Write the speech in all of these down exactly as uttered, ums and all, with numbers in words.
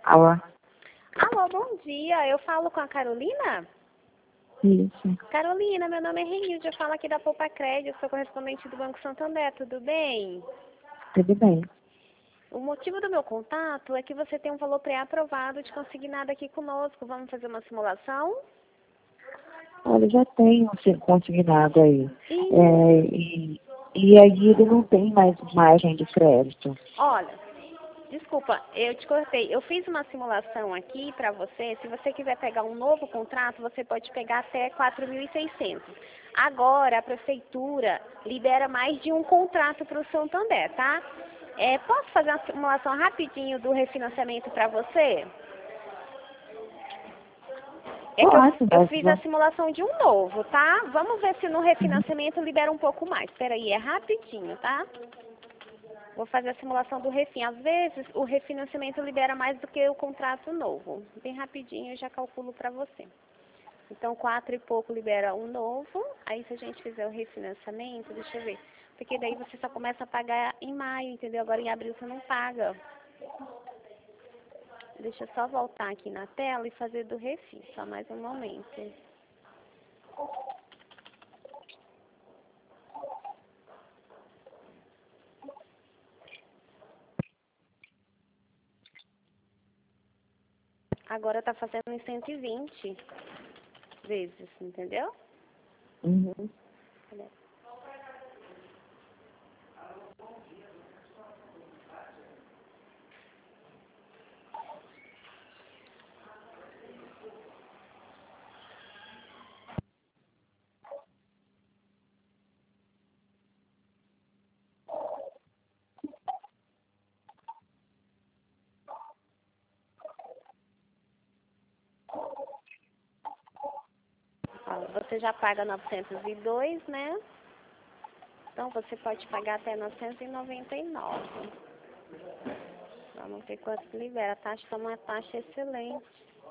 Alô? Alô, bom dia. Eu falo com a Carolina? Isso. Carolina, meu nome é Renilde, eu falo aqui da Poupa Crédito, sou correspondente do Banco Santander, tudo bem? Tudo bem. O motivo do meu contato é que você tem um valor pré-aprovado de consignado aqui conosco. Vamos fazer uma simulação? Olha, já tem um ser consignado aí. E, É, e, e aí ele não tem mais margem de crédito. olha, desculpa, eu te cortei. Eu fiz uma simulação aqui para você. Se você quiser pegar um novo contrato, você pode pegar até quatro mil e seiscentos. Agora, a prefeitura libera mais de um contrato para o Santander, tá? É, posso fazer uma simulação rapidinho do refinanciamento para você? É que eu, Pode, eu mas fiz a vamos. simulação de um novo, tá? Vamos ver se no refinanciamento libera um pouco mais. Espera aí, é rapidinho, tá? Vou fazer a simulação do refin. Às vezes, o refinanciamento libera mais do que o contrato novo. Bem rapidinho, eu já calculo para você. Então, quatro e pouco libera um novo. Aí, se a gente fizer o refinanciamento, deixa eu ver. Porque daí você só começa a pagar em maio, entendeu? Agora, em abril, você não paga. Deixa eu só voltar aqui na tela e fazer do refin. Só mais um momento. Agora tá fazendo em cento e vinte vezes, entendeu? Uhum. Ó, você já paga novecentos e dois, né? Então você pode pagar até novecentos e noventa e nove. Vamos ver quanto que libera. A taxa está uma taxa excelente.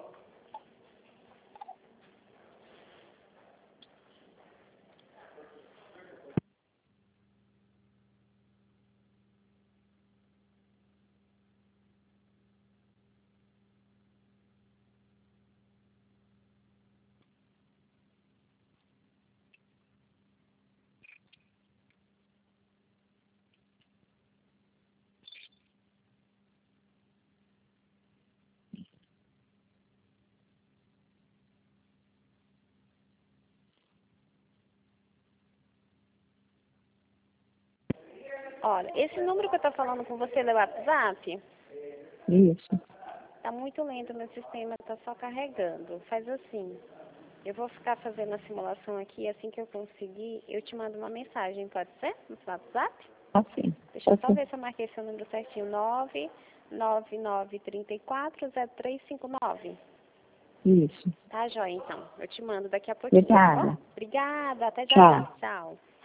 Olha, esse número que eu tô falando com você é o WhatsApp? Isso. Tá muito lento, meu sistema tá só carregando. Faz assim. Eu vou ficar fazendo a simulação aqui, assim que eu conseguir, eu te mando uma mensagem, pode ser? No seu WhatsApp? Assim. Deixa eu só Assim. ver se eu marquei seu número certinho. nove nove nove três quatro zero três cinco nove. Isso. Tá, joia, então. Eu te mando daqui a pouquinho, tá bom? Obrigada. Obrigada, até já já. Tchau. Tchau.